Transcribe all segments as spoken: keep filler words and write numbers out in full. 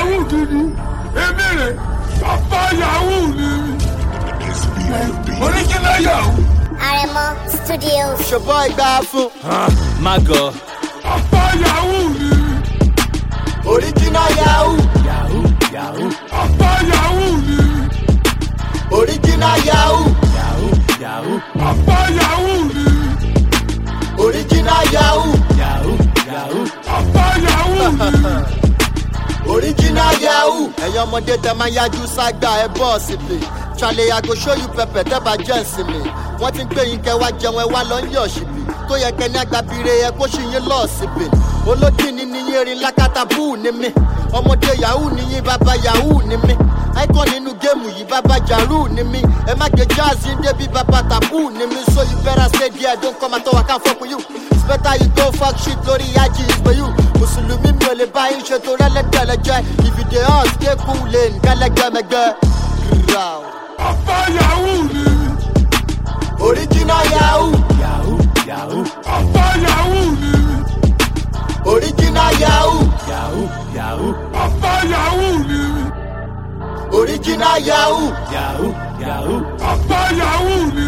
yahoo dúdú èmi rè bàbá yahoo ni original yahoo. Aremo Studios. It's your boy Gafu. Mago. Bàbá yahoo ni Original Yahoo. Yahoo, Yahoo. Bàbá yahoo ni Original Yahoo. Yahoo, Yahoo. Bàbá yahoo ni Original Yahoo. Yahoo, Yahoo. Bàbá yahoo ni. Original Yahoo. Ẹ̀yin ọmọdé tẹ máa yájú ságbà ẹ bọ́ọ̀sì pé Charlie I go show you pepper dẹ́ba jẹ́ǹsì mi. Wọ́n ti ń gbé yín kẹ́ wá jẹun ẹ wá lọ ń yọ̀ ṣìbì. Tó yẹ kẹ́ ní agbábire ẹ kó ṣì yín lọ́ọ̀sì pé. Olódì ni níyìn erin lákàtà búù ni mí. Ọmọdé Yahoo ni yín bàbá Yahoo ni mí. Icon nínú géèmù yìí bàbá Jaru ni mí. Ẹ má gbé jazz yín débi bàbá Tabu ni mí. So you better stay there, don't come at all, I can't fuck with you. It's better you go fuck shit lórí Yaji is for you. Mùsùlùmí mi ò lè bá yín ṣe tó rẹ́lẹ́gbẹ̀lẹ́jẹ́. If you dey hot, stay cool lane, gẹ́lẹ́gbẹ̀mẹ̀gbẹ̀. Bàbá yahoo ni Original Yahoo. Yahoo, Yahoo. Bàbá yahoo ni Original Yahoo. Yahoo, Yahoo. Bàbá yahoo ni Original Yahoo. Yahoo, Yahoo. Bàbá yahoo ni.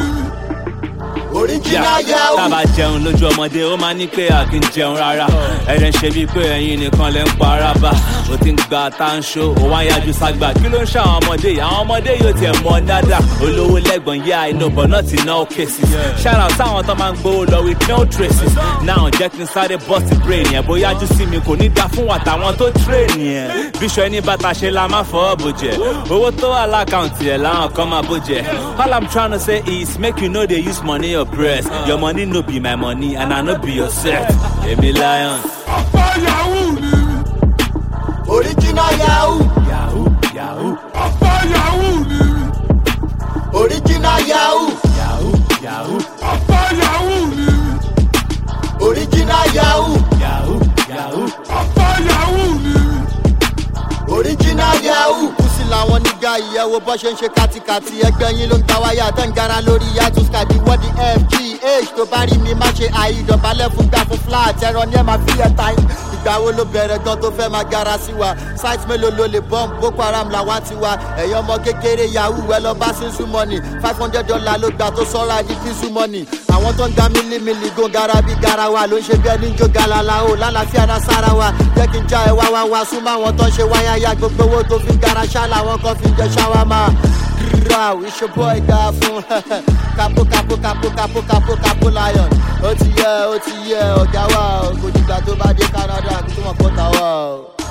Original Yahoo. Tábà jẹun lójú ọmọdé ó máa ní pé a kì í jẹun rárá. Ẹ̀rẹ̀ ń ṣe bíi pé ẹ̀yin nìkan lè ń pa ara bá. O ti ń gba táńṣó, ó wá ń yájú ságbà. Kí ló ń ṣe àwọn ọmọdé yìí? Àwọn ọmọdé yóò tiẹ̀ mọ nádà. Olówó lẹ́gbọ̀n yá inú but not in all cases. Shout out sáwọn tó máa ń gbowó lọ with no traces. Now jẹ́ kí n sáré bọ́ọ̀sì brain yẹn. Bóyá jú sí mi kò ní dá fún àtàwọn tó train yẹn. Bíṣọ ẹni bàtà ṣe la máa fọwọ́ bò jẹ. Owó tó wà lákàntì ẹ̀ láwọn kan máa bò jẹ. All I'm trying to say is make you know they use money or press. Your money no be my money and I no be your set. Emi Lion. Bàbá yahoo ni Original Yahoo. Yahoo, Yahoo. Bàbá yahoo ni Original Yahoo. Yahoo, Yahoo. Bàbá yahoo ni Original Yahoo. Yahoo, Yahoo. Bàbá yahoo ni Original Yahoo. Kùsì làwọn nígà ìyẹ̀wò bọ́ ṣe ń ṣe kátikàti. Ẹgbẹ́ yín ló ń ta wáyà tó ń gara lórí yàtúskàdì wọ́ọ̀dì F G H tó bá rí mi má ṣe àìdọ̀bálẹ̀ fún gbà fún flat ẹ̀rọ ní ẹ̀ máa fi ẹ̀ta yín. Ìgbà wo ló bẹ̀rẹ̀ gan tó fẹ́ máa gara sí wa? Site mélòó ló lè bọ́m Boko Haram làwa ti wa. Ẹ̀yọ́ ọmọ kékeré Yahoo ẹ lọ bá sísú mọ́nì. five hundred dollars ló gbà tó sọ́ra di bísú mọ́nì. Àwọn tó ń ga mílímìlì gò gara bí gara wa ló ń ṣe bí ẹni ń jó galala o. Lálàáfíà náà sára wa. Jẹ́ kí n já ẹ wá wá wá súnmọ́ àwọn tó ń ṣe wáyáyá gbogbo owó tó fi ń gara ṣá làwọn kan fi ń jẹ ṣáwámà. Wow, it's your boy Gafu. Capo, capo, capo, capo, capo, capo lion. Ó ti yẹ, ó ti yẹ, ọ̀gá wa, kò dìgbà tó bá dé Canada kí tó mọ̀ kó ta wá.